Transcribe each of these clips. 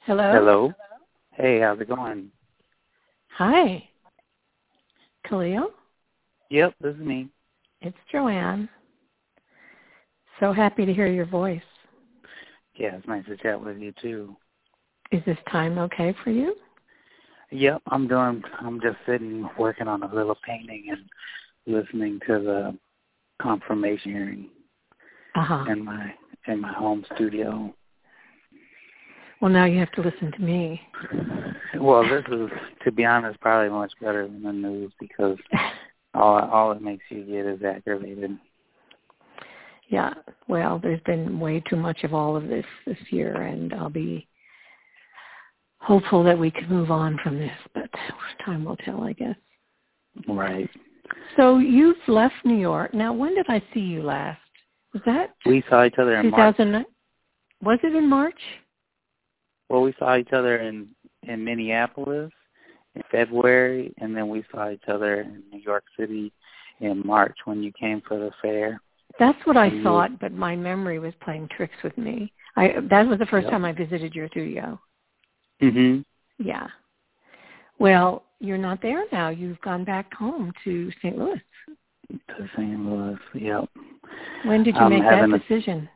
Hello? Hello. Hey, how's it going? Hi. Khalil? Yep, this is me. It's Joanne. So happy to hear your voice. Yeah, it's nice to chat with you too. Is this time okay for you? Yep, I'm just sitting working on a little painting and listening to the confirmation hearing Uh-huh. in my home studio. Well, now you have to listen to me. Well, this is, to be honest, probably much better than the news because all it makes you get is aggravated. Yeah, well, there's been way too much of all of this year, and I'll be hopeful that we can move on from this, but time will tell, I guess. Right. So you've left New York. Now, when did I see you last? Was that We saw each other in March. 2009? Was it in March? Well, we saw each other in Minneapolis in February, and then we saw each other in New York City in March when you came for the fair. That's what I thought, but my memory was playing tricks with me. That was the first time I visited your studio. Mhm. Yeah. Well, you're not there now. You've gone back home to St. Louis. To St. Louis, yep. When did you make that decision?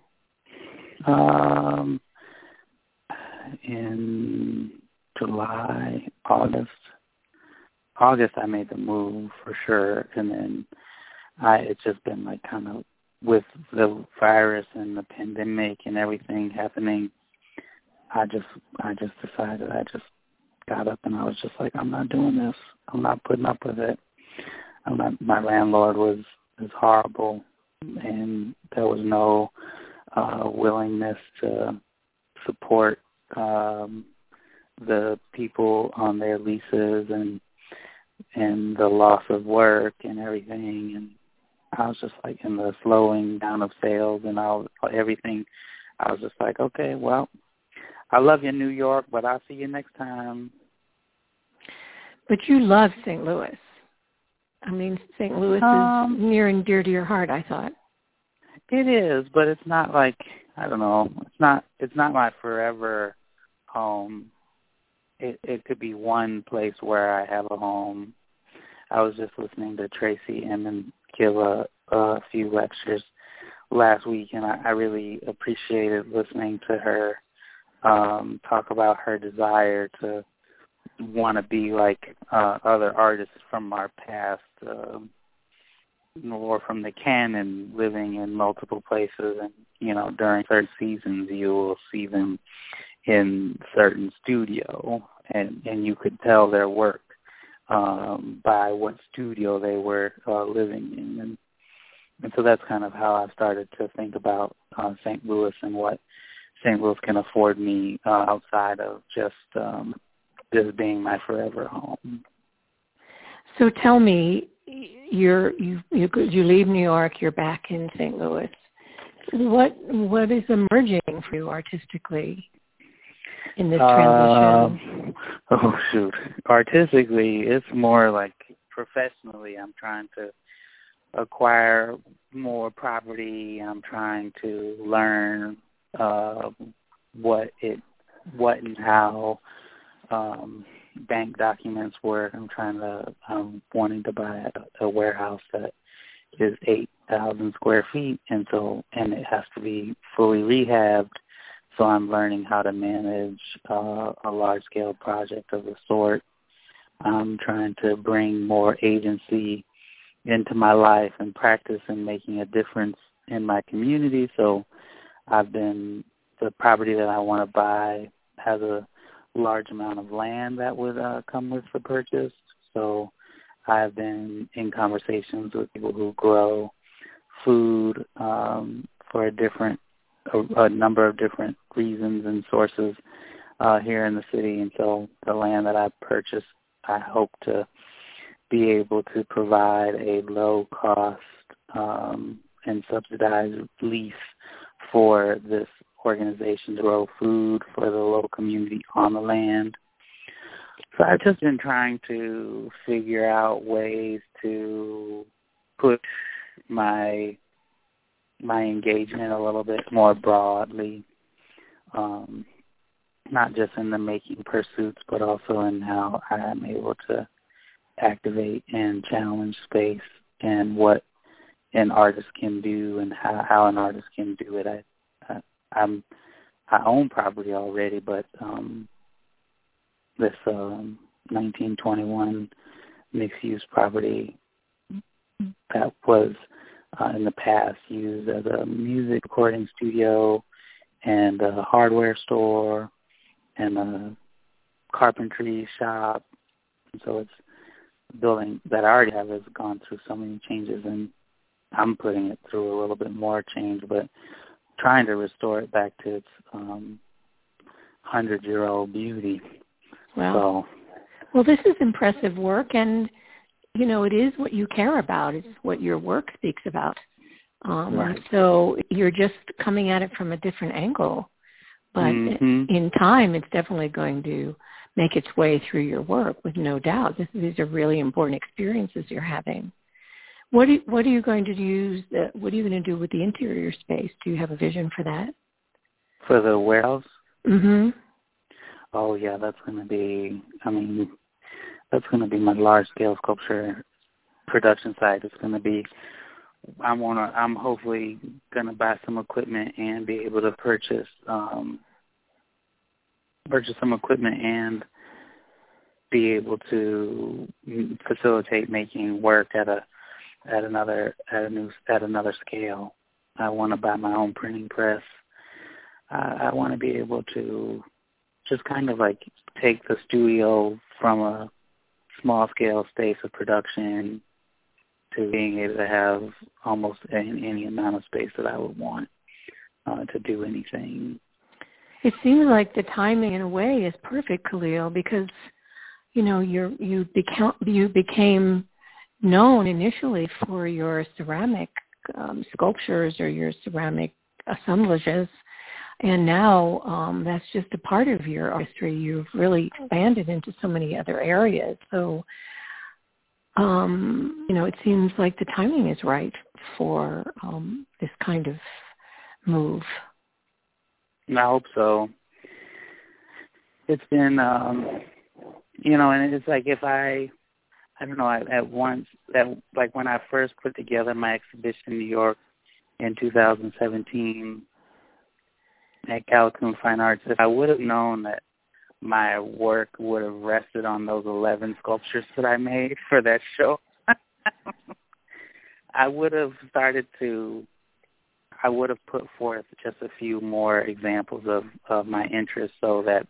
In July, August. August I made the move for sure, and then it's just been like kind of with the virus and the pandemic and everything happening, I just decided, I just got up and I was just like, I'm not doing this. I'm not putting up with it. My landlord was horrible, and there was no willingness to support the people on their leases and the loss of work and everything, and I was just like, in the slowing down of sales and everything, I was just like, okay, well, I love you, New York, but I'll see you next time. But you love St. Louis. I mean, St. Louis is near and dear to your heart, I thought. It is, but it's not like, I don't know, it's not my forever home. It could be one place where I have a home. I was just listening to Tracy Emin give a few lectures last week, and I really appreciated listening to her talk about her desire to want to be like other artists from our past, or from the canon, living in multiple places, and during certain seasons you will see them in certain studio, and you could tell their work by what studio they were living in, and so that's kind of how I started to think about St. Louis and what St. Louis can afford me outside of just this being my forever home. So tell me, you leave New York, you're back in St. Louis. What is emerging for you artistically in this transition? Oh, shoot. Artistically, it's more like professionally. I'm trying to acquire more property. I'm trying to learn what and how bank documents work. I'm wanting to buy a warehouse that is 8,000 square feet, and it has to be fully rehabbed. So I'm learning how to manage a large-scale project of the sort. I'm trying to bring more agency into my life and practice in making a difference in my community. So the property that I want to buy has a large amount of land that would come with the purchase. So I've been in conversations with people who grow food for a number of different reasons and sources here in the city. And so the land that I purchased, I hope to be able to provide a low-cost and subsidized lease for this organization to grow food for the local community on the land. So I've just been trying to figure out ways to put my engagement a little bit more broadly. not just in the making pursuits, but also in how I am able to activate and challenge space and what an artist can do and how an artist can do it. I own property already, but this 1921 mixed-use property that was in the past used as a music recording studio and a hardware store and a carpentry shop. And so it's a building that I already have has gone through so many changes, and I'm putting it through a little bit more change, but trying to restore it back to its 100-year-old beauty. Wow. Well, this is impressive work, and, you know, it is what you care about. It's what your work speaks about. Right. So you're just coming at it from a different angle. But in time, it's definitely going to make its way through your work, with no doubt. These are really important experiences you're having. What are you going to use? What are you going to do with the interior space? Do you have a vision for that? For the warehouse? Mm-hmm. Oh, yeah, that's going to be, that's going to be my large-scale sculpture production site. It's going to be, I'm hopefully going to buy some equipment and be able to purchase some equipment and be able to facilitate making work at another scale. I want to buy my own printing press. I want to be able to just kind of like take the studio from a small scale space of production to being able to have almost any amount of space that I would want to do anything. It seems like the timing in a way is perfect, Khalil, because, you know, you became known initially for your ceramic sculptures or your ceramic assemblages, and now that's just a part of your artistry. You've really expanded into so many other areas. So, you know, it seems like the timing is right for this kind of move. I hope so. It's been, you know, and it's like if I don't know, like when I first put together my exhibition in New York in 2017 at Callicoon Fine Arts, if I would have known that my work would have rested on those 11 sculptures that I made for that show, I would have put forth just a few more examples of my interest so that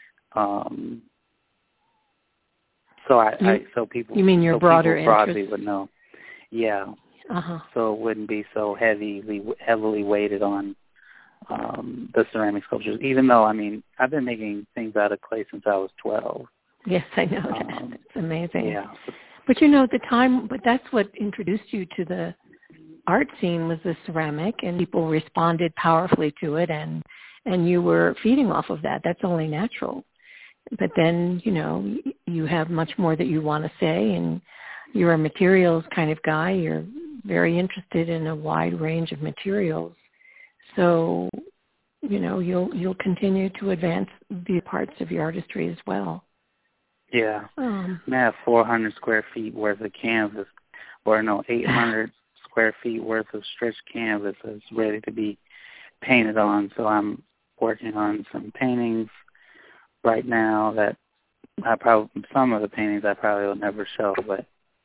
so people, you mean your so broader people broadly interest would know. Yeah. Uh-huh. So it wouldn't be so heavily weighted on the ceramic sculptures, even though, I've been making things out of clay since I was 12. Yes, I know that. It's amazing. Yeah. But but that's what introduced you to the art scene, was the ceramic, and people responded powerfully to it, and you were feeding off of that. That's only natural. But then, you know, you have much more that you want to say, and you're a materials kind of guy. You're very interested in a wide range of materials. So, you know, you'll continue to advance the parts of your artistry as well. Yeah. I have 400 square feet worth of canvas, 800 square feet worth of stretched canvas that's ready to be painted on. So I'm working on some paintings right now that some of the paintings I probably will never show, but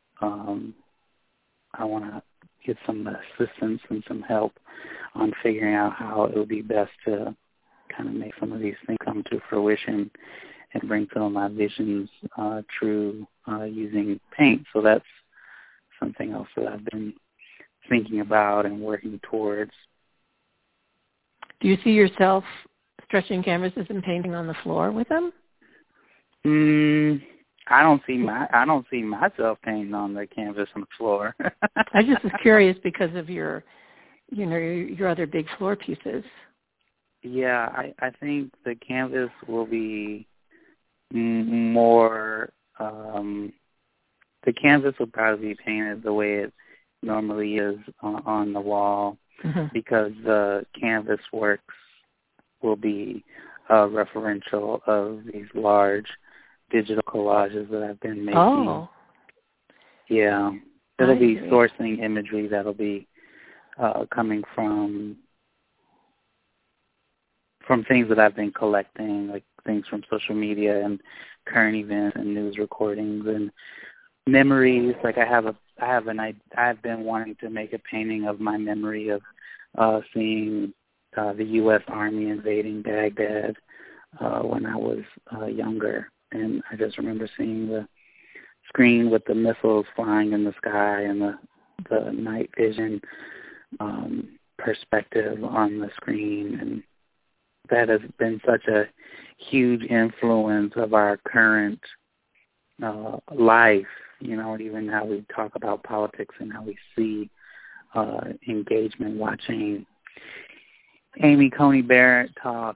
I want to get some assistance and some help on figuring out how it would be best to kind of make some of these things come to fruition and bring some of my visions true using paint. So that's something else that I've been thinking about and working towards. Do you see yourself stretching canvases and painting on the floor with them? I don't see myself painting on the canvas on the floor. I just was curious because of your other big floor pieces. Yeah, I think the canvas will be more. The canvas will probably be painted the way it normally is on the wall, because the canvas works will be referential of these large digital collages that I've been making. Oh. Yeah. It'll be sourcing imagery that'll be coming from things that I've been collecting, like things from social media and current events and news recordings and memories. Like I've been wanting to make a painting of my memory of seeing the U.S. Army invading Baghdad when I was younger, and I just remember seeing the screen with the missiles flying in the sky and the night vision perspective on the screen, and that has been such a huge influence of our current life, even how we talk about politics and how we see engagement, watching Amy Coney Barrett talk,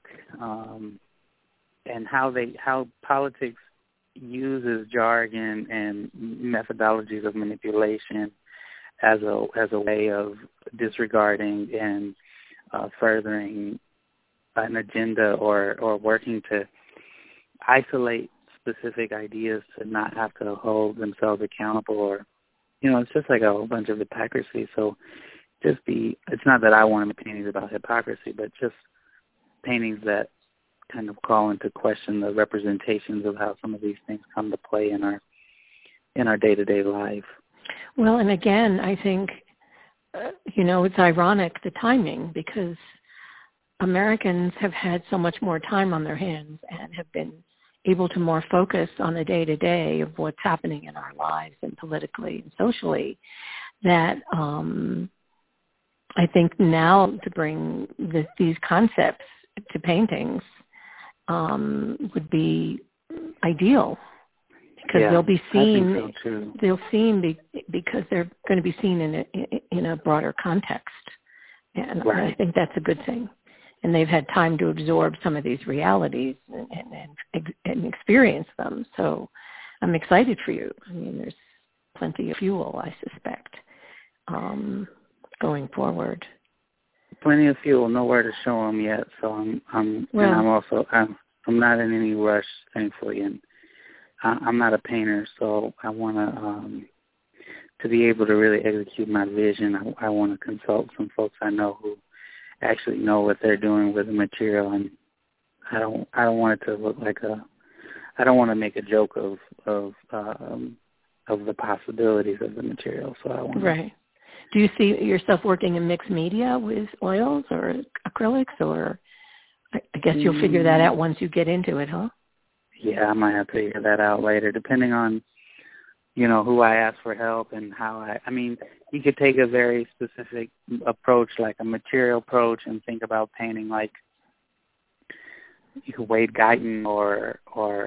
and how politics uses jargon and methodologies of manipulation as a way of disregarding and furthering an agenda or working to isolate specific ideas to not have to hold themselves accountable, or it's just like a whole bunch of hypocrisy. So it's not that I want to make paintings about hypocrisy, but just paintings that kind of call into question the representations of how some of these things come to play in our day-to-day life. Well, and again, I think, it's ironic, the timing, because Americans have had so much more time on their hands and have been able to more focus on the day-to-day of what's happening in our lives and politically and socially, that I think now to bring these concepts to paintings would be ideal, because they'll be seen. I think so too. They'll seen because they're going to be seen in a broader context, and right. I think that's a good thing. And they've had time to absorb some of these realities and experience them. So I'm excited for you. I mean, there's plenty of fuel, I suspect, going forward. Plenty of fuel, nowhere to show them yet. So I'm not in any rush, thankfully, and I'm not a painter, so I want to be able to really execute my vision. I want to consult some folks I know who actually know what they're doing with the material, and I don't want it to look like I don't want to make a joke of the possibilities of the material. So I want right. Do you see yourself working in mixed media with oils or acrylics, or I guess you'll figure that out once you get into it, huh? Yeah, I might have to figure that out later, depending on, who I ask for help and how I mean, you could take a very specific approach, like a material approach, and think about painting like Wade Guyton or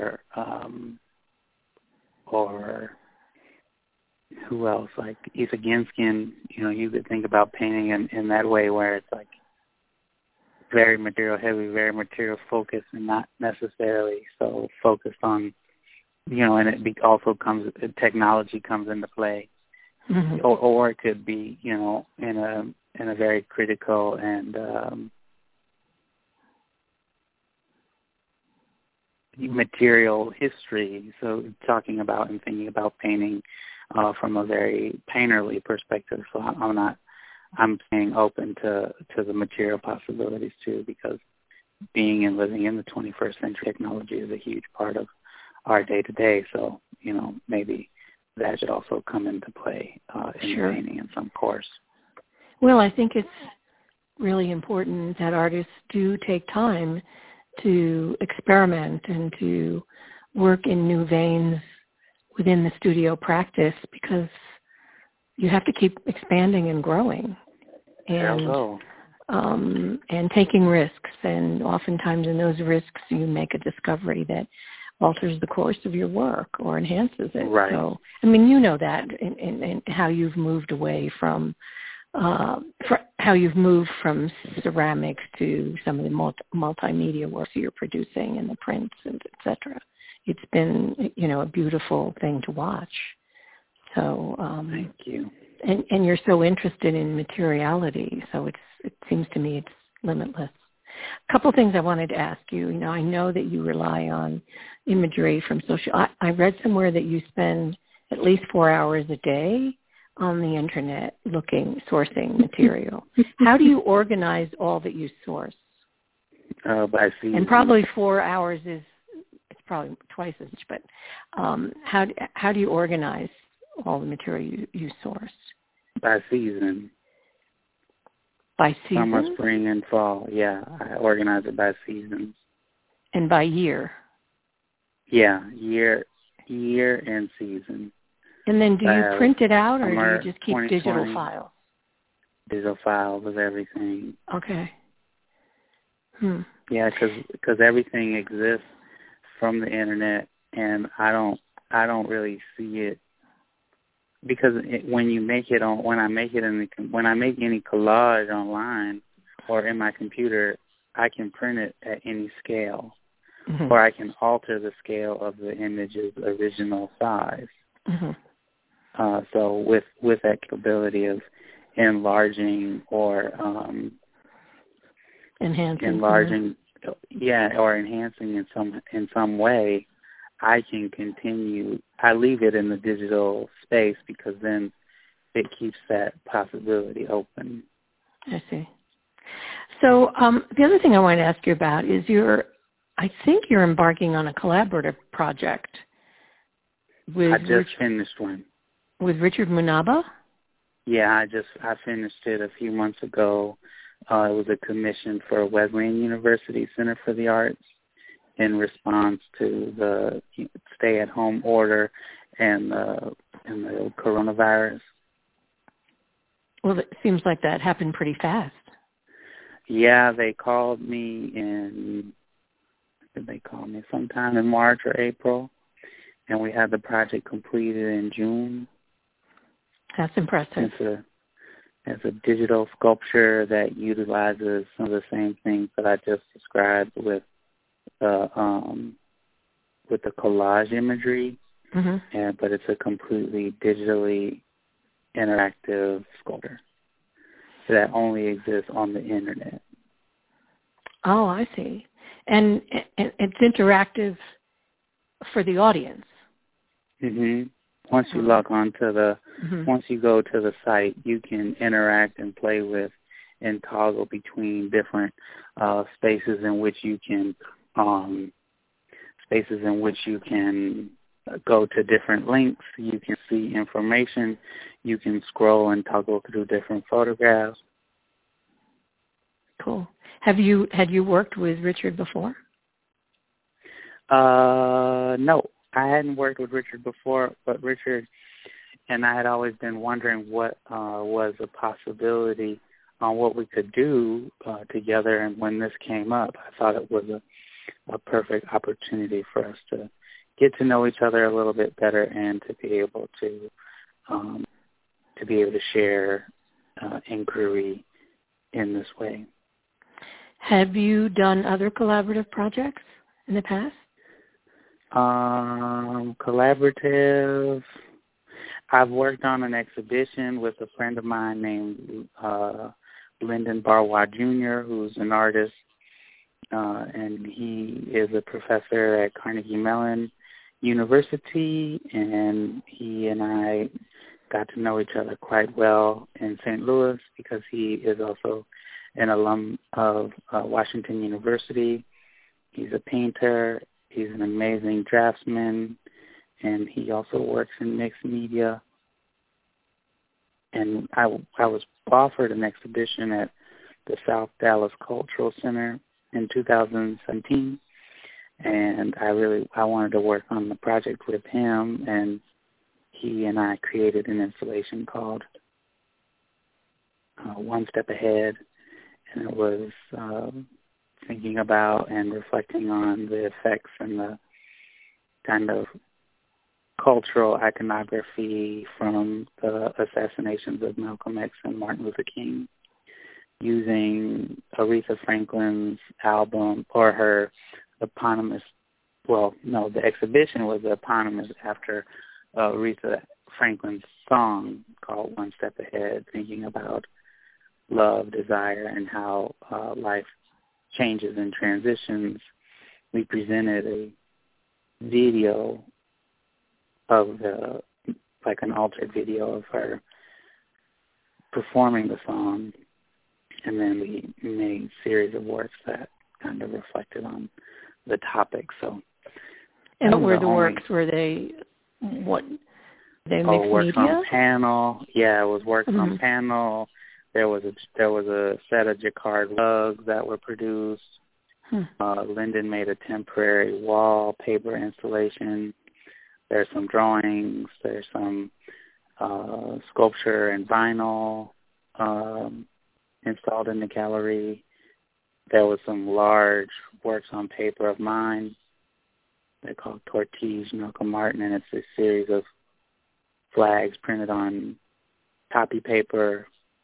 who else, like Issa Ginskin. You could think about painting in that way, where it's like very material heavy, very material focused, and not necessarily so focused on, and it also technology comes into play. Mm-hmm. Or it could be, in a very critical and material history. So talking about and thinking about painting from a very painterly perspective. So I'm staying open to the material possibilities too, because being and living in the 21st century, technology is a huge part of our day to day. So maybe that should also come into play in sure. painting in some course. Well, I think it's really important that artists do take time to experiment and to work in new veins within the studio practice, because you have to keep expanding and growing and taking risks. And oftentimes in those risks, you make a discovery that alters the course of your work or enhances it. Right. So, I mean, you know that in how you've moved away from how you've moved from ceramics to some of the multimedia work you're producing and the prints and et cetera. It's been, a beautiful thing to watch. So thank you. And you're so interested in materiality, so it seems to me it's limitless. A couple things I wanted to ask you. I know that you rely on imagery from social. I read somewhere that you spend at least 4 hours a day on the internet sourcing material. How do you organize all that you source? By season. And probably 4 hours it's probably twice as much, but how do you organize all the material you source? By season. By season? Summer, spring, and fall. Yeah, I organize it by seasons. And by year? Yeah, year and season. And then do you print it out, or do you just keep 2020, digital files? Digital files of everything. Okay. Yeah, because everything exists from the internet, and I don't really see it, because when I make any collage online or in my computer, I can print it at any scale, or I can alter the scale of the image's original size. So with that capability of enlarging or enhancing in some way, I can continue. I leave it in the digital space because then it keeps that possibility open. I see. So the other thing I wanted to ask you about is I think you're embarking on a collaborative project with. I just finished one. With Richard Munaba? Yeah, I finished it a few months ago. It was a commission for Wesleyan University Center for the Arts in response to the stay-at-home order and the coronavirus. Well, it seems like that happened pretty fast. Yeah, they called me sometime in March or April, and we had the project completed in June. That's impressive. It's a digital sculpture that utilizes some of the same things that I just described with the collage imagery, but it's a completely digitally interactive sculpture that only exists on the internet. Oh, I see. And it's interactive for the audience. Once you log on to once you go to the site, you can interact and play with and toggle between different spaces in which you can go to different links. You can see information. You can scroll and toggle through different photographs. Cool. Had you worked with Richard before? No, I hadn't worked with Richard before, but Richard and I had always been wondering what was a possibility on what we could do together. And when this came up, I thought it was a perfect opportunity for us to get to know each other a little bit better and to be able to share inquiry in this way. Have you done other collaborative projects in the past? Collaborative. I've worked on an exhibition with a friend of mine named Lyndon Barwa Jr., who's an artist, and he is a professor at Carnegie Mellon University, and he and I got to know each other quite well in St. Louis because he is also an alum of Washington University. He's a painter. He's an amazing draftsman, and he also works in mixed media. And I was offered an exhibition at the South Dallas Cultural Center in 2017, and I wanted to work on the project with him, and he and I created an installation called One Step Ahead, and it was thinking about and reflecting on the effects and the kind of cultural iconography from the assassinations of Malcolm X and Martin Luther King, using Aretha Franklin's album or her eponymous, the exhibition was eponymous after Aretha Franklin's song called One Step Ahead, thinking about love, desire, and how life changes and transitions, we presented a video of like an altered video of her performing the song, and then we made a series of works that kind of reflected on the topic. So, and what were the works? Were they what? They mixed works media? on panel. Yeah, it was works on panel. There was a set of jacquard rugs that were produced. Lyndon made a temporary wallpaper installation. There's some drawings. There's some sculpture and vinyl installed in the gallery. There was some large works on paper of mine. They're called Tortige Malcolm Martin, and it's a series of flags printed on copy paper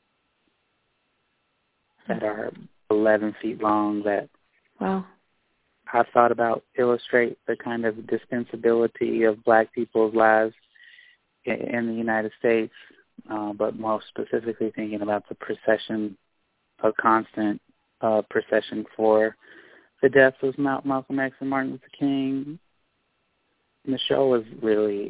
that are 11 feet long that I thought about illustrate the kind of dispensability of Black people's lives in the United States, but most specifically thinking about the procession, a constant procession for the deaths of Malcolm X and Martin Luther King. And the show was really,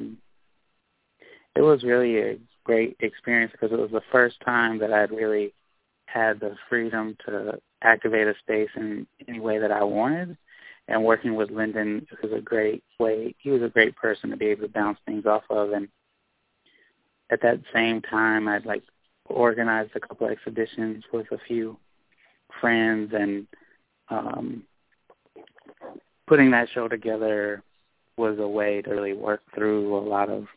it was really a great experience because it was the first time that I'd really had the freedom to activate a space in any way that I wanted. And working with Lyndon was a great way. He was a great person to be able to bounce things off of. And at that same time, I'd organized a couple of exhibitions with a few friends, and putting that show together was a way to really work through a lot of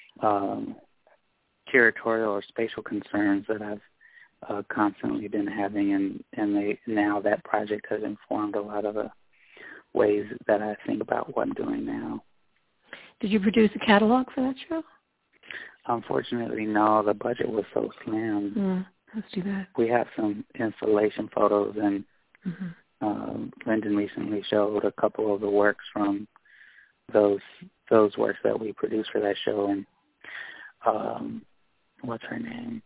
curatorial or spatial concerns that I've constantly been having, and now that project has informed a lot of the ways that I think about what I'm doing now. Did you produce a catalog for that show? Unfortunately, no. The budget was so slim. Let's do that. We have some installation photos, and Lyndon recently showed a couple of the works from those works that we produced for that show. And what's her name?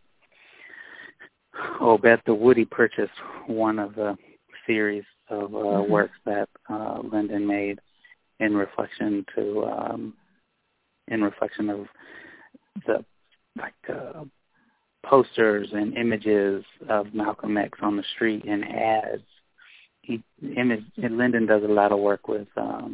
Beth DeWoody purchased one of the series of works that Lyndon made in reflection of the posters and images of Malcolm X on the street and ads. Lyndon does a lot of work with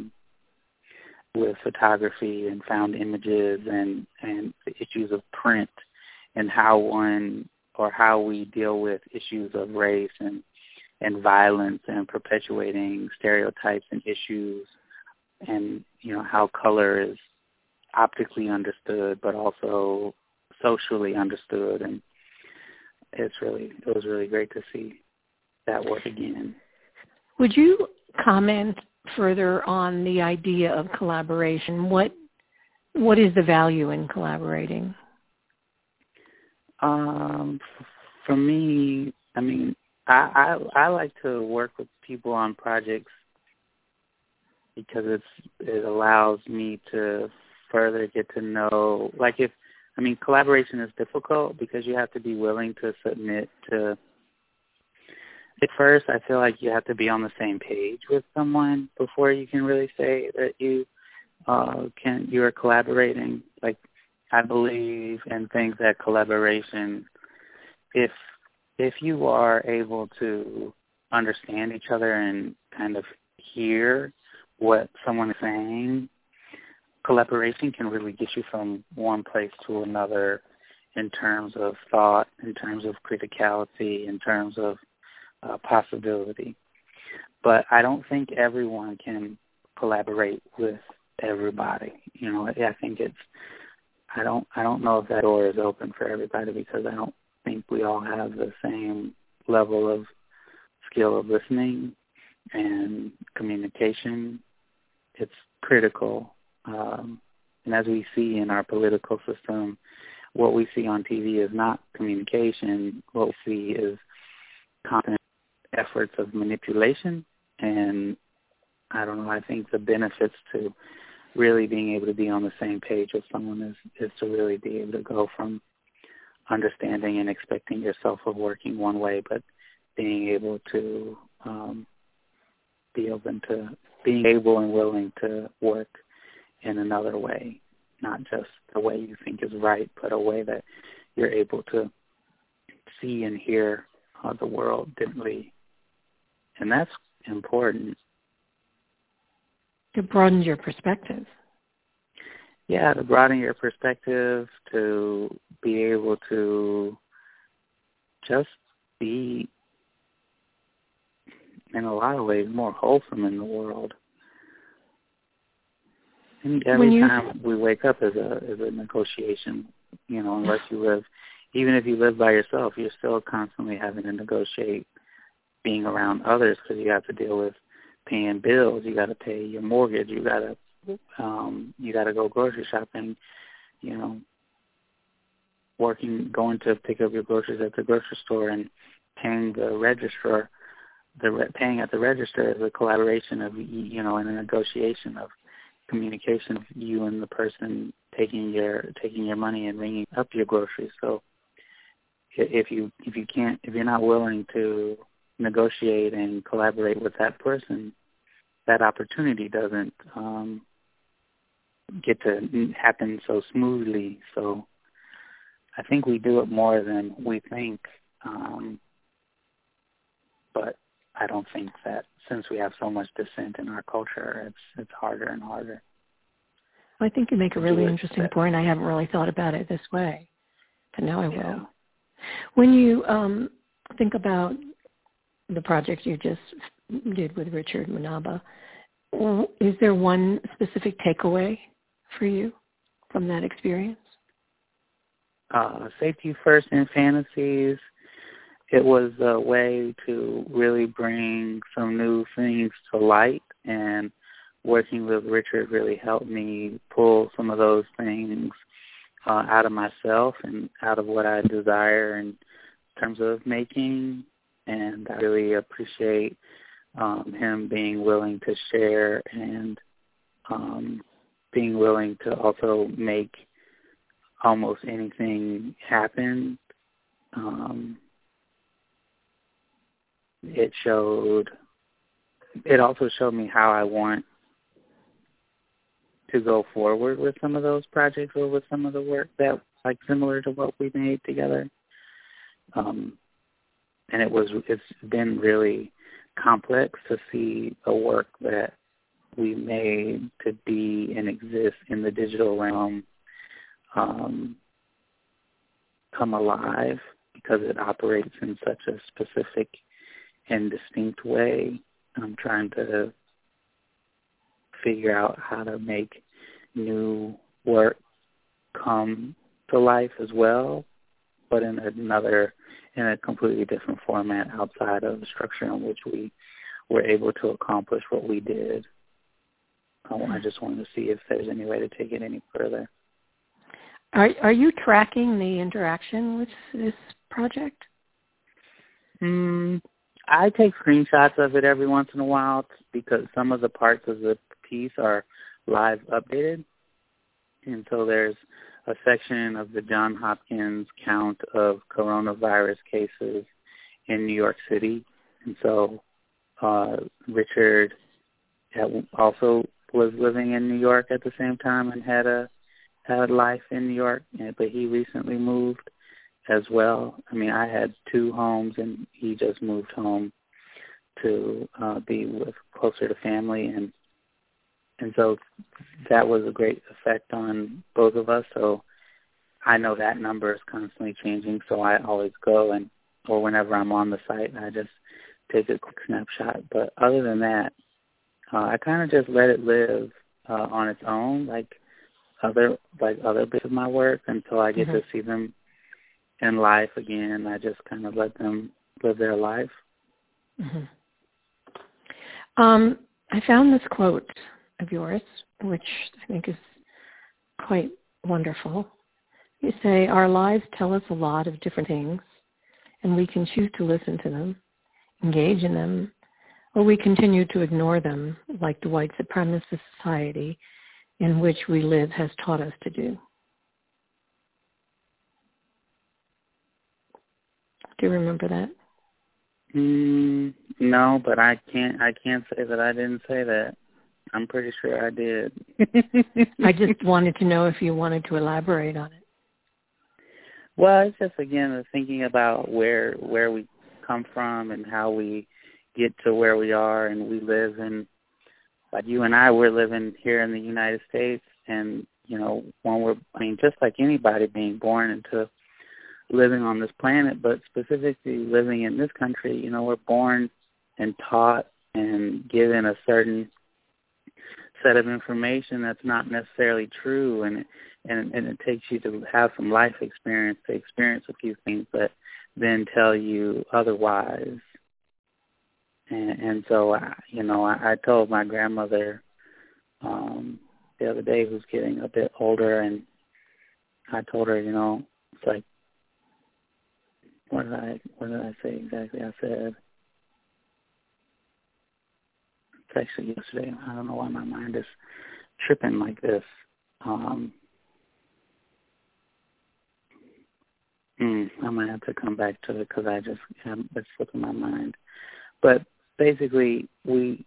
photography and found images and the issues of print and how we deal with issues of race and violence and perpetuating stereotypes and issues, and how color is optically understood but also socially understood. And it was really great to see that work again. Would you comment further on the idea of collaboration? What is the value in collaborating? For me, I mean, I like to work with people on projects because it allows me to further get to know. Collaboration is difficult because you have to be willing to submit to. At first, I feel like you have to be on the same page with someone before you can really say that you are collaborating. Like, I believe and think that collaboration, if you are able to understand each other and kind of hear what someone is saying, collaboration can really get you from one place to another in terms of thought, in terms of criticality, in terms of possibility. But I don't think everyone can collaborate with everybody. I think I don't know if that door is open for everybody, because I don't think we all have the same level of skill of listening and communication. It's critical. And as we see in our political system, what we see on TV is not communication. What we see is constant efforts of manipulation. And I don't know, I think the benefits to really being able to be on the same page with someone is to really be able to go from understanding and expecting yourself of working one way, but being able to be open to being able and willing to work in another way, not just the way you think is right, but a way that you're able to see and hear the world differently. And that's important. It broadens your perspective. Yeah, to broaden your perspective, to be able to just be, in a lot of ways, more wholesome in the world. And every time we wake up is a negotiation, unless you live, even if you live by yourself, you're still constantly having to negotiate being around others, because you have to deal with paying bills, you got to pay your mortgage, you got to go grocery shopping, going to pick up your groceries at the grocery store and paying the registrar. Paying at the register is a collaboration of, and a negotiation of communication of you and the person taking your money and ringing up your groceries. So if you're not willing to negotiate and collaborate with that person, that opportunity doesn't get to happen so smoothly. So I think we do it more than we think, but I don't think that since we have so much dissent in our culture, it's harder and harder. I think you make a really interesting point. I haven't really thought about it this way, but now I will. Yeah. When you think about the project you just did with Richard Manaba, is there one specific takeaway for you from that experience? Safety First in Fantasies. It was a way to really bring some new things to light, and working with Richard really helped me pull some of those things out of myself and out of what I desire in terms of making. And I really appreciate him being willing to share and being willing to also make almost anything happen. It also showed me how I want to go forward with some of those projects or with some of the work that similar to what we made together. And it's been really complex to see the work that we made to be and exist in the digital realm come alive, because it operates in such a specific and distinct way. I'm trying to figure out how to make new work come to life as well, but in a completely different format outside of the structure in which we were able to accomplish what we did. I just wanted to see if there's any way to take it any further. Are you tracking the interaction with this project? I take screenshots of it every once in a while, because some of the parts of the piece are live updated. And so there's a section of the Johns Hopkins count of coronavirus cases in New York City. And so Richard also was living in New York at the same time and had life in New York, but he recently moved as well. I mean, I had 2 homes, and he just moved home to be closer to family, and so that was a great effect on both of us. So I know that number is constantly changing, so I always go or whenever I'm on the site, I just take a quick snapshot. But other than that, I kind of just let it live on its own, like other bits of my work, until I get to see them in life again. I just kind of let them live their life. I found this quote of yours, which I think is quite wonderful. You say, "Our lives tell us a lot of different things, and we can choose to listen to them, engage in them, or we continue to ignore them, like the white supremacist society in which we live has taught us to do." Do you remember that? No, but I can't say that I didn't say that. I'm pretty sure I did. I just wanted to know if you wanted to elaborate on it. Well, it's just, again, thinking about where we come from and how we get to where we are, and we live in, like you and I, we're living here in the United States, and, when just like anybody being born into living on this planet, but specifically living in this country, we're born and taught and given a certain set of information that's not necessarily true, and it takes you to have some life experience to experience a few things that then tell you otherwise. And so, I told my grandmother the other day, who's getting a bit older, and I told her, it's like, what did I say exactly? I said, it's actually yesterday. I don't know why my mind is tripping like this. I might have to come back to it because I just have it slipping my mind. But basically, we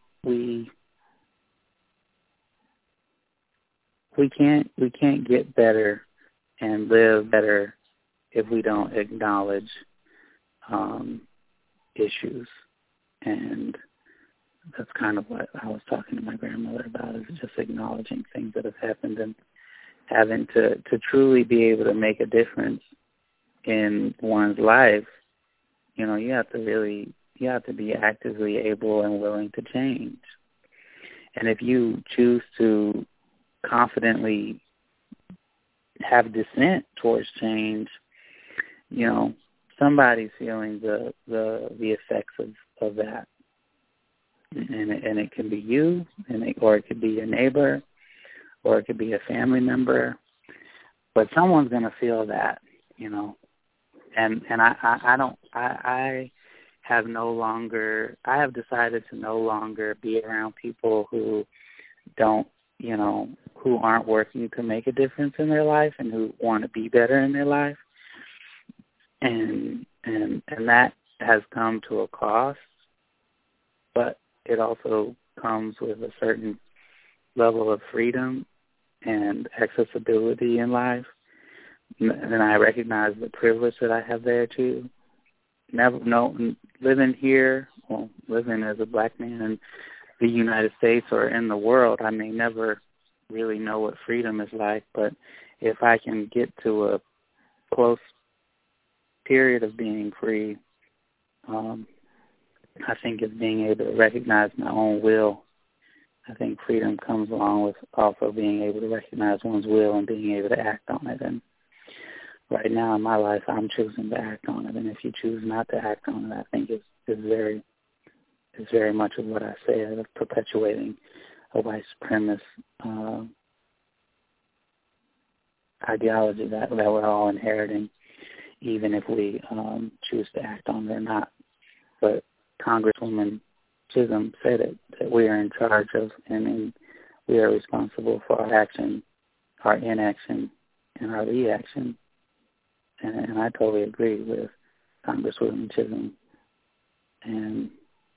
can't get better and live better if we don't acknowledge issues. And that's kind of what I was talking to my grandmother about, is just acknowledging things that have happened and having to truly be able to make a difference in one's life. You have to be actively able and willing to change. And if you choose to confidently have dissent towards change, somebody's feeling the effects of that. And it can be you, or it could be your neighbor, or it could be a family member, but someone's going to feel that, And I have decided to no longer be around people who don't, who aren't working to make a difference in their life and who want to be better in their life. And that has come to a cost, but it also comes with a certain level of freedom and accessibility in life. And I recognize the privilege that I have there too. Living here, living as a black man in the United States or in the world, I may never really know what freedom is like, but if I can get to a close period of being free, I think it's being able to recognize my own will. I think freedom comes along with also being able to recognize one's will and being able to act on it. And right now in my life, I'm choosing to act on it. And if you choose not to act on it, I think it's very much of what I said, of perpetuating a white supremacist ideology that we're all inheriting, even if we choose to act on it or not. But Congresswoman Chisholm said it, that we are in charge of, and we are responsible for our action, our inaction, and our reaction. And I totally agree with Congresswoman Chisholm. And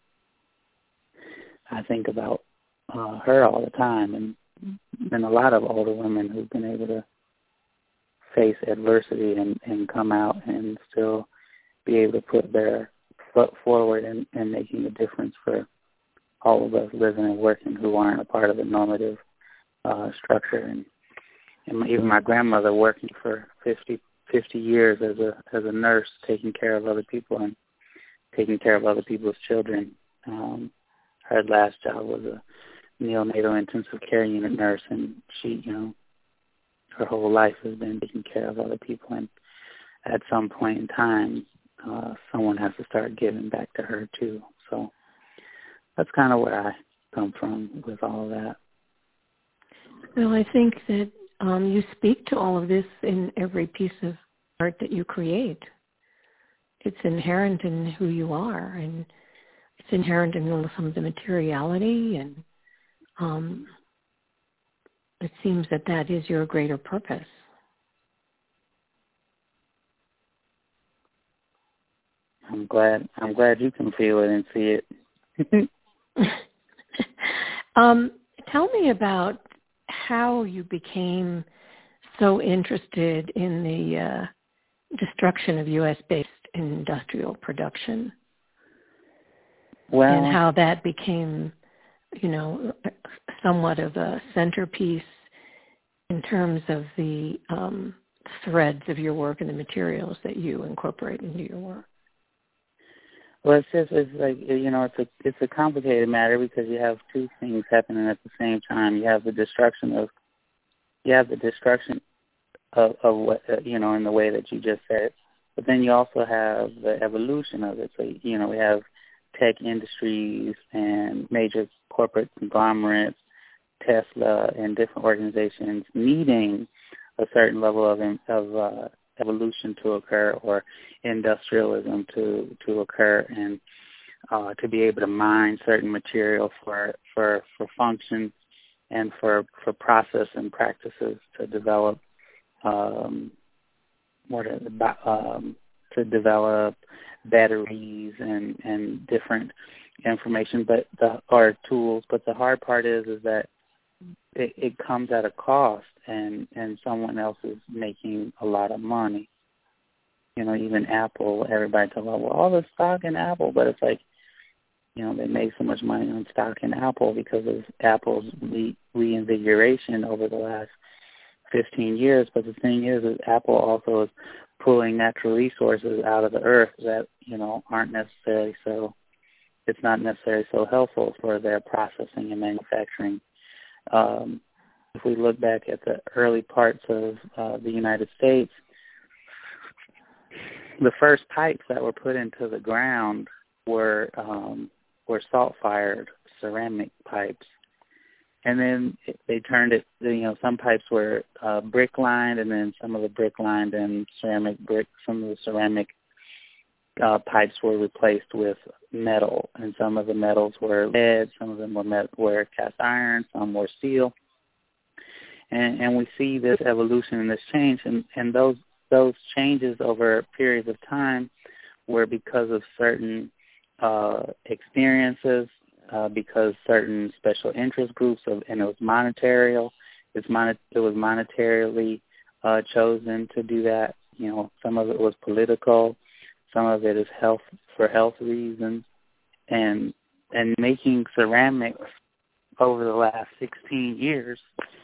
I think about her all the time, and a lot of older women who've been able to face adversity and come out and still be able to put their foot forward and making a difference for all of us living and working who aren't a part of the normative structure. And even my grandmother, working for 50 years as a nurse, taking care of other people and taking care of other people's children. Her last job was a neonatal intensive care unit nurse, and she, her whole life has been taking care of other people. And at some point in time, someone has to start giving back to her too. So that's kind of where I come from with all of that. Well, I think that you speak to all of this in every piece of art that you create. It's inherent in who you are, and it's inherent in some of the materiality, and it seems that is your greater purpose. I'm glad you can feel it and see it. Tell me about how you became so interested in the destruction of U.S.-based industrial production. Well, and how that became, somewhat of a centerpiece in terms of the threads of your work and the materials that you incorporate into your work. Well, it's a complicated matter because you have two things happening at the same time. You have the destruction of what, in the way that you just said, but then you also have the evolution of it. So, we have tech industries and major corporate conglomerates, Tesla and different organizations needing a certain level of evolution to occur or industrialism to occur and to be able to mine certain material for function and for process and practices to develop batteries and different information or tools. But the hard part is that it comes at a cost and someone else is making a lot of money. Even Apple, everybody talks about, well, all the stock in Apple, but it's like, they make so much money on stock in Apple because of Apple's reinvigoration over the last 15 years. But the thing is Apple also is pulling natural resources out of the earth that, aren't necessarily so, it's not necessarily so helpful for their processing and manufacturing. If we look back at the early parts of the United States, the first pipes that were put into the ground were salt-fired ceramic pipes. And then they turned it, some pipes were brick-lined, and then some of the brick-lined and ceramic brick, some of the ceramic pipes were replaced with metal, and some of the metals were lead, some of them were cast iron, some were steel. And we see this evolution and this change, and those changes over periods of time were because of certain experiences, because certain special interest groups, and it was monetary. It was monetarily chosen to do that. Some of it was political, some of it is for health reasons, and making ceramics over the last 16 years.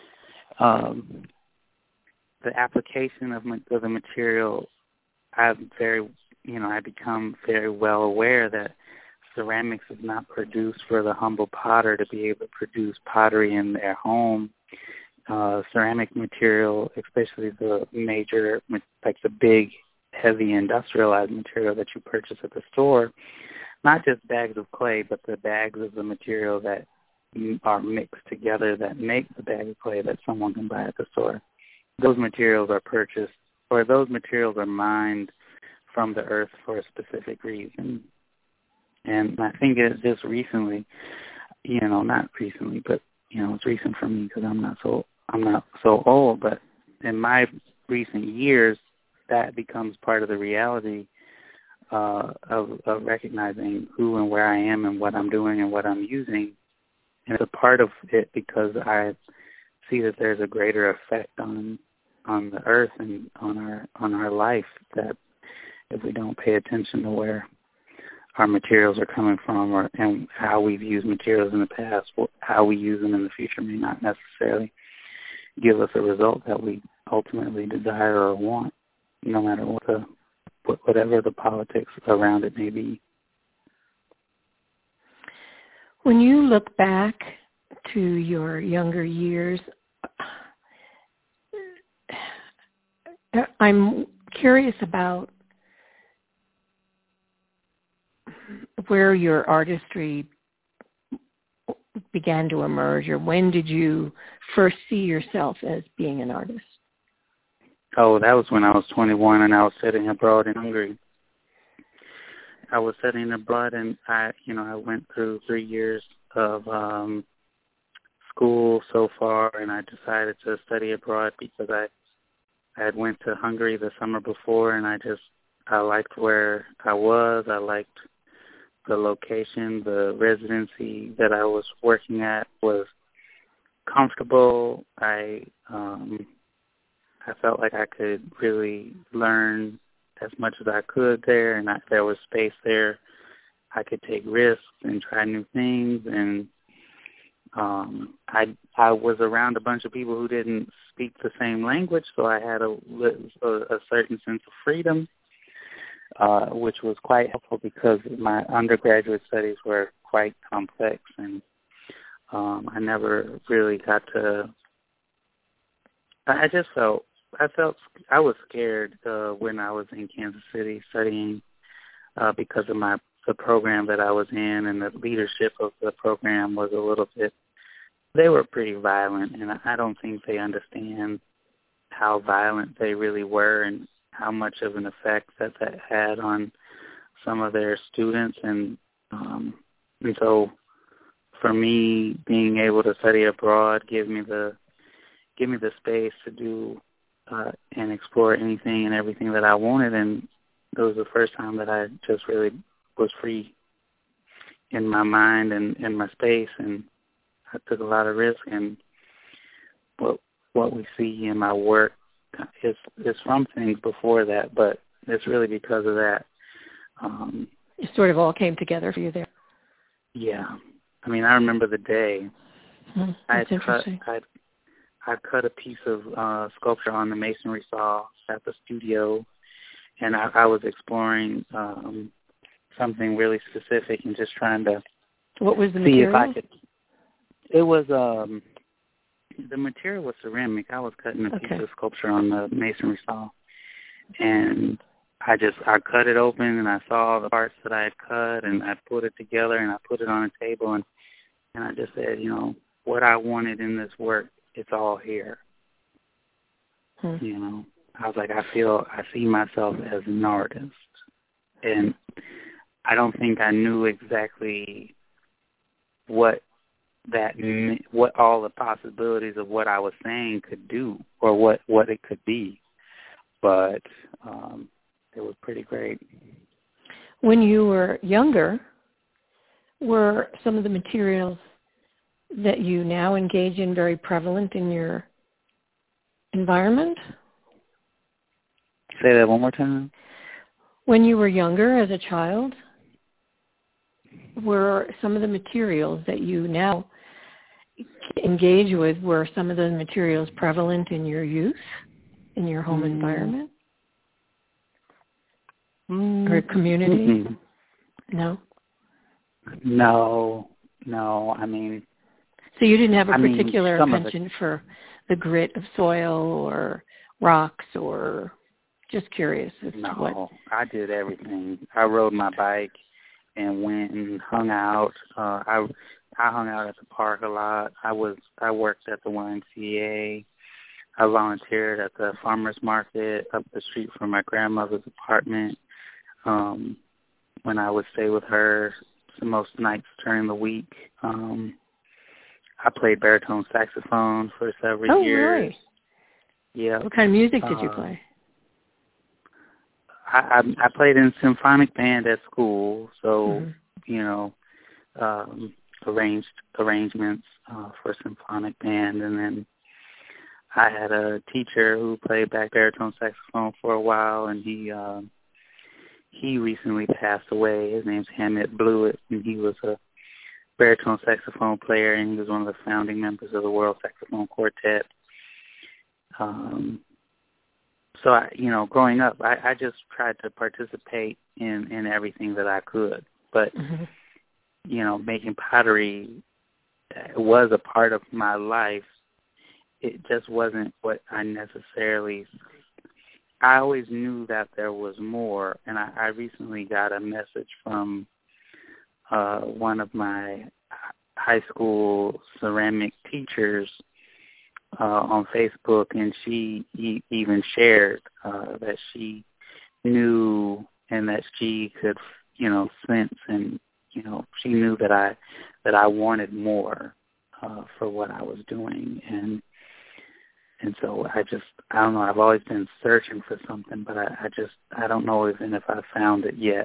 The application of the material, I become very well aware that ceramics is not produced for the humble potter to be able to produce pottery in their home. Ceramic material, especially the major, like the big, heavy industrialized material that you purchase at the store, not just bags of clay, but the bags of the material that are mixed together that make the bag of clay that someone can buy at the store. Those materials are purchased, or those materials are mined from the earth for a specific reason. And I think it's just recently, not recently, but it's recent for me because I'm not so old. But in my recent years, that becomes part of the reality of recognizing who and where I am and what I'm doing and what I'm using. And it's a part of it because I see that there's a greater effect on the earth and on our life, that if we don't pay attention to where our materials are coming from and how we've used materials in the past, how we use them in the future may not necessarily give us a result that we ultimately desire or want, no matter whatever the politics around it may be. When you look back to your younger years, I'm curious about where your artistry began to emerge, or when did you first see yourself as being an artist? Oh, that was when I was 21 and I was studying abroad in Hungary. I was studying abroad, and I went through 3 years of school so far, and I decided to study abroad because I had went to Hungary the summer before, and I I liked where I was. I liked the location. The residency that I was working at was comfortable. I felt like I could really learn as much as I could there, and there was space there. I could take risks and try new things, and I was around a bunch of people who didn't speak the same language, so I had a certain sense of freedom, which was quite helpful because my undergraduate studies were quite complex, and I never really got to. I was scared when I was in Kansas City studying because of the program that I was in, and the leadership of the program was a little bit. They were pretty violent, and I don't think they understand how violent they really were and how much of an effect that had on some of their students, and so for me, being able to study abroad gave me the space to do and explore anything and everything that I wanted, and it was the first time that I just really was free in my mind and in my space, and I took a lot of risk. And what we see in my work is from things before that, but it's really because of that. It sort of all came together for you there. Yeah, I mean, I remember the day. That's interesting. I cut a piece of sculpture on the masonry saw at the studio, and I was exploring something really specific and just trying to what was the see material? if I could. It was the material was ceramic. I was cutting a piece of sculpture on the masonry saw, and I cut it open, and I saw the parts that I had cut, and I put it together, and I put it on a table, and I just said, what I wanted in this work, it's all here. I was like, I see myself as an artist, and I don't think I knew exactly what all the possibilities of what I was saying could do, or what it could be, but it was pretty great. When you were younger, were some of the materials that you now engage in very prevalent in your environment? Say that one more time. When you were younger as a child, were some of the materials that you now engage with, were some of the materials prevalent in your youth, in your home environment? Or community? No. No. I mean... So you didn't have a particular penchant for the grit of soil or rocks, or just curious as to what? No, I did everything. I rode my bike and went and hung out. I hung out at the park a lot. I worked at the YMCA. I volunteered at the farmer's market up the street from my grandmother's apartment. When I would stay with her most nights during the week. I played baritone saxophone for several years. Oh, really? Yeah. What kind of music did you play? I played in symphonic band at school, so arrangements for symphonic band, and then I had a teacher who played baritone saxophone for a while, and he recently passed away. His name's Hammett Blewett, and he was a baritone saxophone player, and he was one of the founding members of the World Saxophone Quartet. So, growing up, I just tried to participate in everything that I could. But, making pottery was a part of my life. It just wasn't what I necessarily... I always knew that there was more, and I recently got a message from one of my high school ceramic teachers on Facebook, and she even shared that she knew and that she could, sense, and she knew that I wanted more for what I was doing, and And so I don't know, I've always been searching for something, but I don't know even if I found it yet.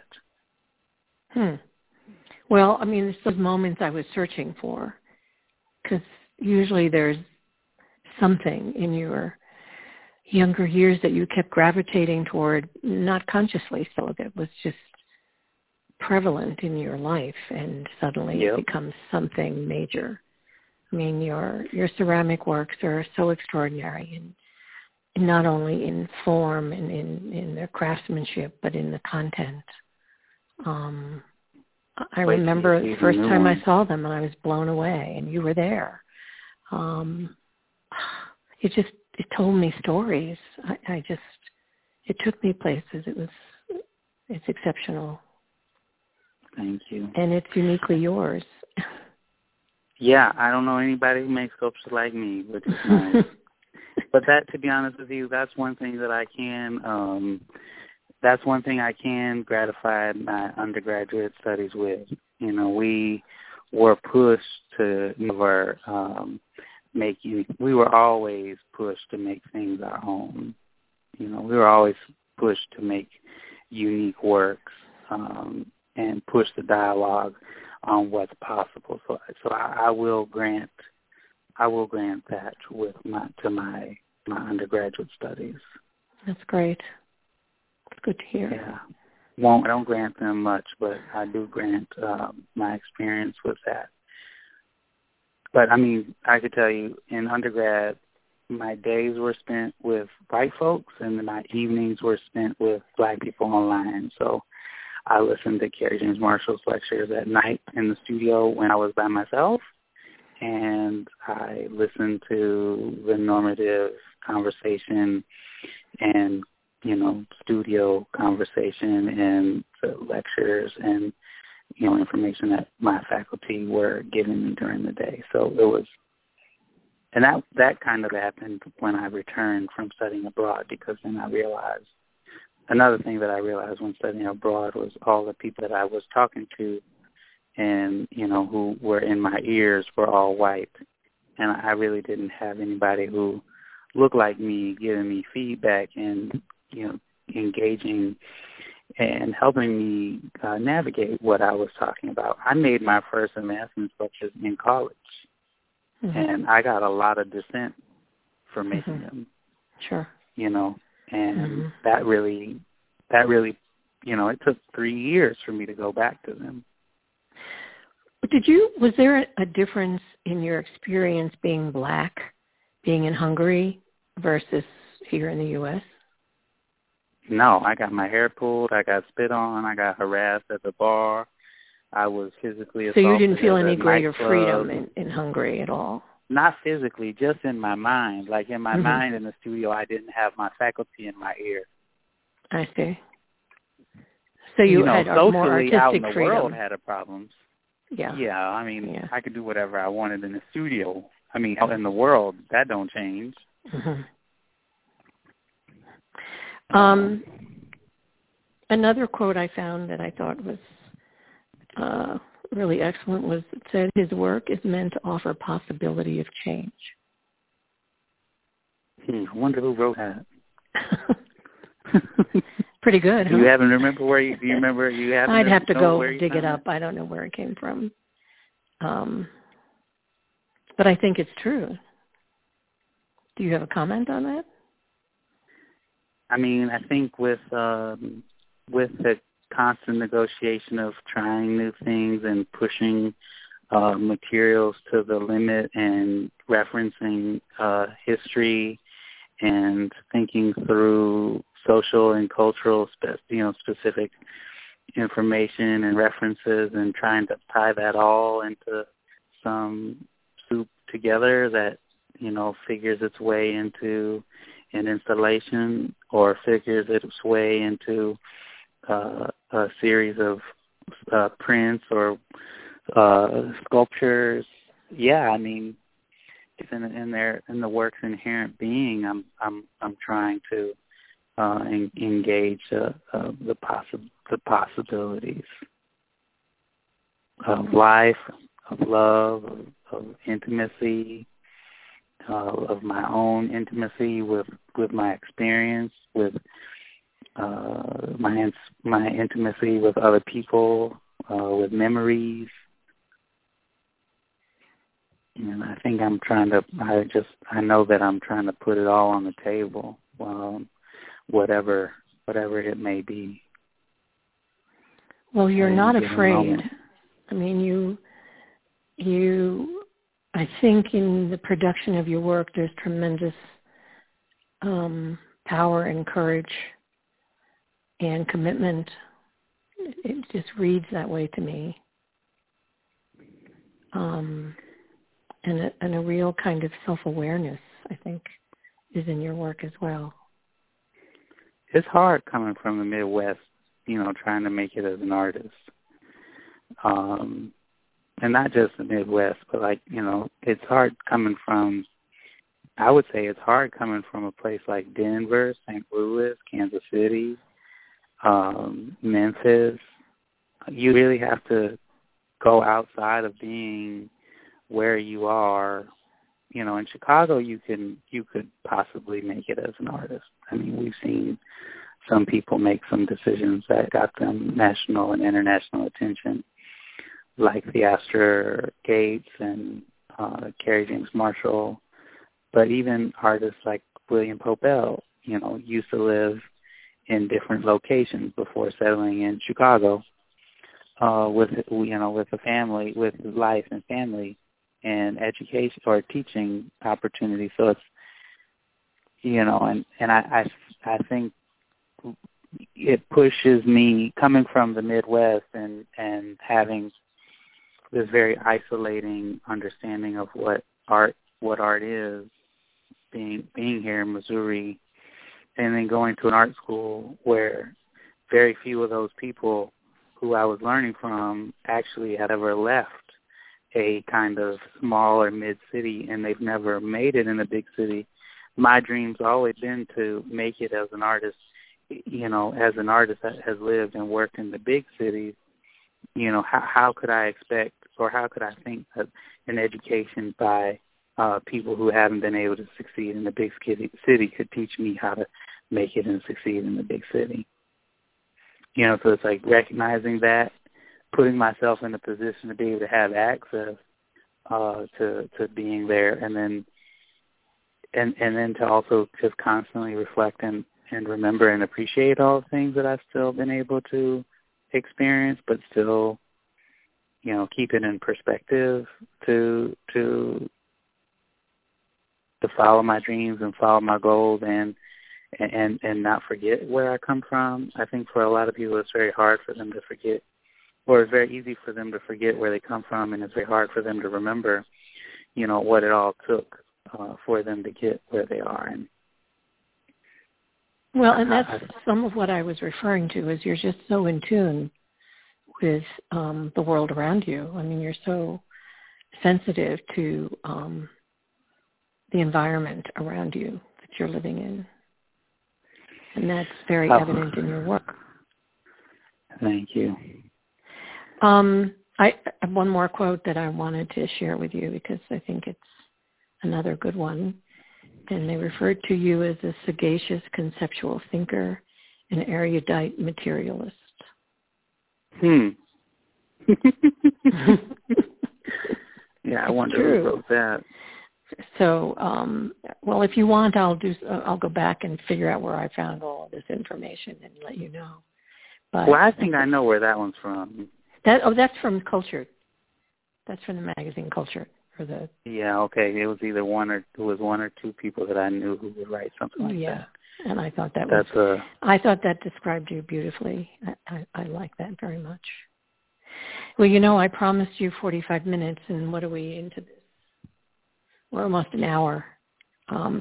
Well, I mean, it's those moments I was searching for, because usually there's something in your younger years that you kept gravitating toward, not consciously so, that was just prevalent in your life, and suddenly it becomes something major. I mean, your ceramic works are so extraordinary, and not only in form and in their craftsmanship, but in the content. I remember the first time I saw them, and I was blown away, and you were there. It told me stories. It took me places. It's exceptional. Thank you. And it's uniquely yours. Yeah, I don't know anybody who makes sculptures like me, which is nice. But that, to be honest with you, that's one thing that I can. That's one thing I can gratify my undergraduate studies with. You know, we were pushed to never we were always pushed to make things our own. You know, we were always pushed to make unique works and push the dialogue on what's possible. So I will grant that with my undergraduate studies. That's great. It's good to hear. Yeah. I don't grant them much, but I do grant my experience with that. But, I mean, I could tell you, in undergrad, my days were spent with white folks, and my evenings were spent with black people online. So I listened to Kerry James Marshall's lectures at night in the studio when I was by myself, and I listened to the normative conversation and, you know, studio conversation and the lectures and, you know, information that my faculty were giving me during the day. So it was, and that kind of happened when I returned from studying abroad, because then I realized, another thing that I realized when studying abroad was all the people that I was talking to and, you know, who were in my ears were all white. And I really didn't have anybody who looked like me giving me feedback and, you know, engaging and helping me navigate what I was talking about. I made my first advancement sculptures in college, and I got a lot of dissent for making them. Sure. You know, and that really, you know, it took 3 years for me to go back to them. Was there a difference in your experience being black, being in Hungary versus here in the U.S.? No, I got my hair pulled, I got spit on, I got harassed at the bar, I was physically assaulted. So you didn't feel any greater nightclub. freedom in Hungary at all? Not physically, just in my mind. Like in my mind in the studio, I didn't have my faculty in my ear. I see. So you had a more artistic freedom. Out in the world had a problems. Yeah. Yeah, I mean, I could do whatever I wanted in the studio. I mean, out in the world, that don't change. Another quote I found that I thought was really excellent was, it said, his work is meant to offer possibility of change. I wonder who wrote that. Pretty good, huh? Do you remember where you, do you remember, I'd have to go dig it up. I don't know where it came from. But I think it's true. Do you have a comment on that? I mean, I think with the constant negotiation of trying new things and pushing materials to the limit and referencing history and thinking through social and cultural, specific information and references, and trying to tie that all into some soup together that, you know, figures its way into an installation or figures its way into a series of prints or sculptures. Yeah, I mean, it's in the work's inherent being. I'm trying to engage the possibilities of life, of love, of intimacy, of my own intimacy with my experience, with my intimacy with other people, with memories. And I think I know that I'm trying to put it all on the table, whatever it may be. Well, you're not afraid. I mean, I think in the production of your work, there's tremendous power and courage and commitment. It just reads that way to me. And a real kind of self-awareness, I think, is in your work as well. It's hard coming from the Midwest, trying to make it as an artist. And not just the Midwest, but it's hard coming from, I would say it's hard coming from a place like Denver, St. Louis, Kansas City, Memphis. You really have to go outside of being where you are. In Chicago, you could possibly make it as an artist. I mean, we've seen some people make some decisions that got them national and international attention, like Theaster Gates and Kerry James Marshall. But even artists like William Popel, used to live in different locations before settling in Chicago with a family, with life and family and education or teaching opportunities. So it's, and I think it pushes me, coming from the Midwest and having this very isolating understanding of what art is, being here in Missouri, and then going to an art school where very few of those people who I was learning from actually had ever left a kind of small or mid-city, and they've never made it in a big city. My dream's always been to make it as an artist, as an artist that has lived and worked in the big cities. How could I expect, or how could I think that an education by people who haven't been able to succeed in the big city could teach me how to make it and succeed in the big city? So it's like recognizing that, putting myself in a position to be able to have access to being there, and then to also just constantly reflect and remember and appreciate all the things that I've still been able to experience, but still, keep it in perspective to follow my dreams and follow my goals and not forget where I come from. I think for a lot of people it's very hard for them to forget, or it's very easy for them to forget where they come from, and it's very hard for them to remember, what it all took for them to get where they are. And that's some of what I was referring to, is you're just so in tune with the world around you. I mean, you're so sensitive to the environment around you that you're living in. And that's very evident in your work. Thank you. I have one more quote that I wanted to share with you because I think it's another good one. And they referred to you as a sagacious conceptual thinker, an erudite materialist. Yeah, I wonder who wrote that. So, if you want, I'll go back and figure out where I found all of this information and let you know. But I think I know where that one's from. That's from Cultured. That's from the magazine Cultured. Yeah, okay. It was either one or two people that I knew who would write something like that. Yeah, and I thought I thought that described you beautifully. I like that very much. Well, I promised you 45 minutes, and what are we into this? We're almost an hour. I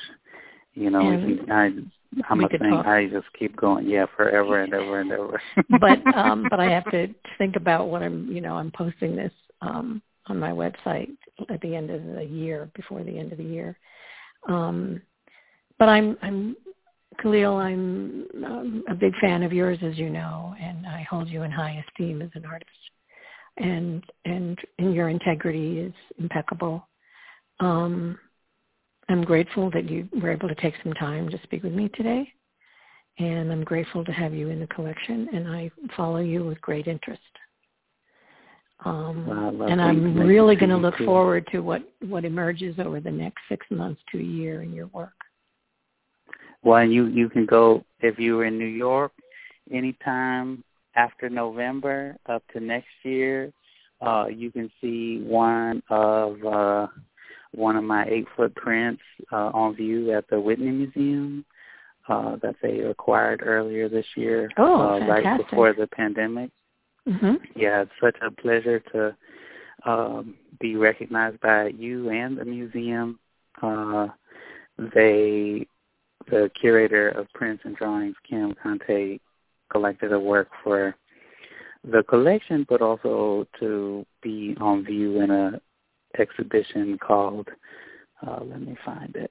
just keep going, forever and ever and ever. but I have to think about what I'm posting this on my website at the end of the year, before the end of the year. But I'm Khalil, I'm a big fan of yours, as you know, and I hold you in high esteem as an artist. And your integrity is impeccable. I'm grateful that you were able to take some time to speak with me today, and I'm grateful to have you in the collection, and I follow you with great interest. And I'm really going to look forward to what emerges over the next 6 months to a year in your work. Well, and you can go, if you were in New York, anytime after November up to next year, you can see one of my 8-foot prints on view at the Whitney Museum that they acquired earlier this year, right before the pandemic. Mm-hmm. Yeah, it's such a pleasure to be recognized by you and the museum. The curator of prints and drawings, Kim Conte, collected a work for the collection, but also to be on view in a exhibition called, let me find it.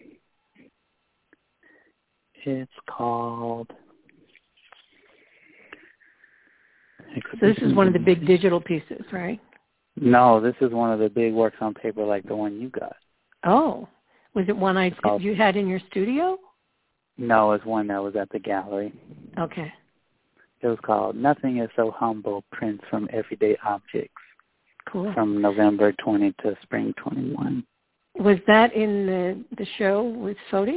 It's called... So this is one of the big digital pieces, right? No, this is one of the big works on paper like the one you got. Oh. Was it one you had in your studio? No, it's one that was at the gallery. Okay. It was called Nothing Is So Humble, Prints from Everyday Objects. Cool. From November 20 to spring 21. Was that in the show with Foti?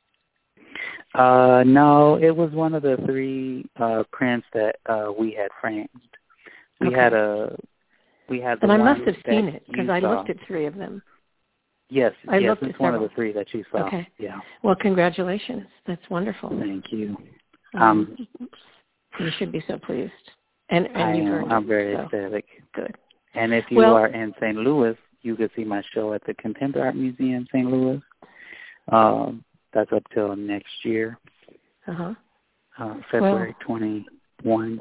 No, it was one of the 3 prints that we had framed. We had the and I must have seen it because I looked at 3 of them. Yes, it's one of the 3 that you saw. Okay. Yeah. Well, congratulations. That's wonderful. Thank you. You should be so pleased. And I'm very ecstatic. Good. And if you are in St. Louis, you could see my show at the Contemporary Art Museum, St. Louis. That's up till next year, February 21.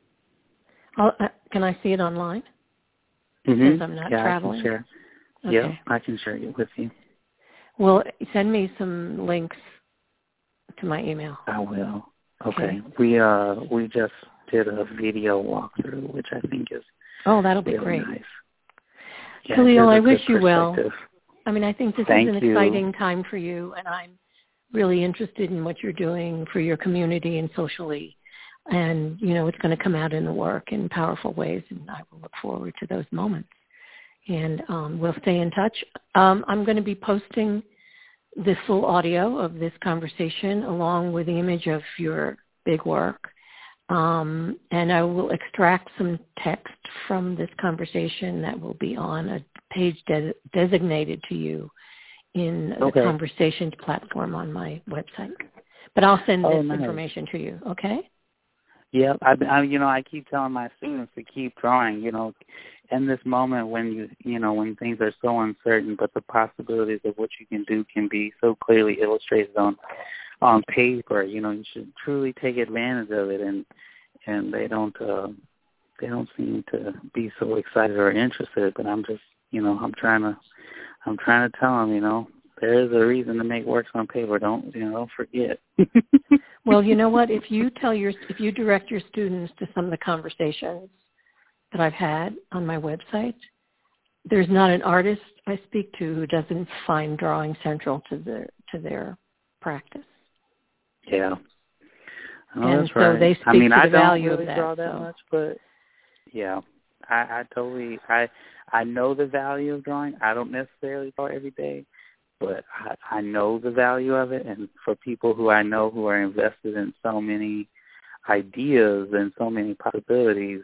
Can I see it online? Mm-hmm. Because I'm not traveling? I can share. Okay. Yeah, I can share it with you. Well, send me some links to my email. I will. Okay. We just did a video walkthrough, which I think is that'll be really great. Nice. Yeah, Khalil, I wish you well. I mean, I think this is an exciting time for you, and I'm really interested in what you're doing for your community and socially. And, it's going to come out in the work in powerful ways, and I will look forward to those moments. And we'll stay in touch. I'm going to be posting the full audio of this conversation along with the image of your big work. And I will extract some text from this conversation that will be on a page designated to you in the conversations platform on my website. But I'll send this information to you, okay? Yeah, I keep telling my students to keep drawing, in this moment when when things are so uncertain, but the possibilities of what you can do can be so clearly illustrated on paper. You should truly take advantage of it, and they don't seem to be so excited or interested. But I'm just, I'm trying to tell them, there is a reason to make works on paper. Don't forget. Well, you know what? If you direct your students to some of the conversations that I've had on my website, there's not an artist I speak to who doesn't find drawing central to their practice. Yeah. Oh, and that's so right. they speak to the value really of that. Draw that much, but yeah, I totally I know the value of drawing. I don't necessarily draw every day, but I know the value of it. And for people who I know who are invested in so many ideas and so many possibilities,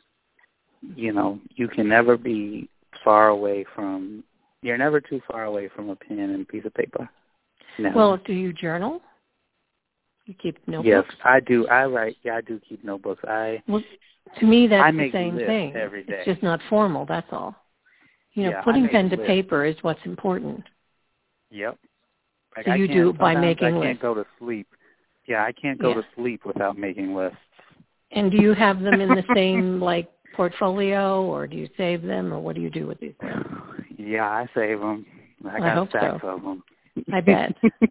you can never be far away from. You're never too far away from a pen and a piece of paper. Never. Well, do you journal? You keep notebooks? Yes, I do. I write. Yeah, I do keep notebooks. Well, to me, that's the same lists thing. Every day. It's just not formal. That's all. Putting pen to paper is what's important. Yep. So you do by making lists. I can't go to sleep. Yeah, I can't go to sleep without making lists. And do you have them in the same portfolio, or do you save them, or what do you do with these things? Yeah, I save them. I got stacks of them. I bet.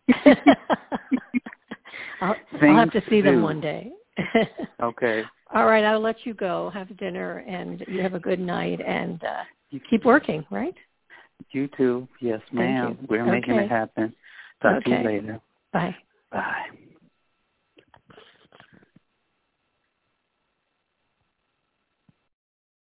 I'll have to see them one day. Okay. All right, I'll let you go. Have dinner, and you have a good night, and you keep working, right? You too. Yes, ma'am. We're making it happen. Talk to you later. Bye. Bye.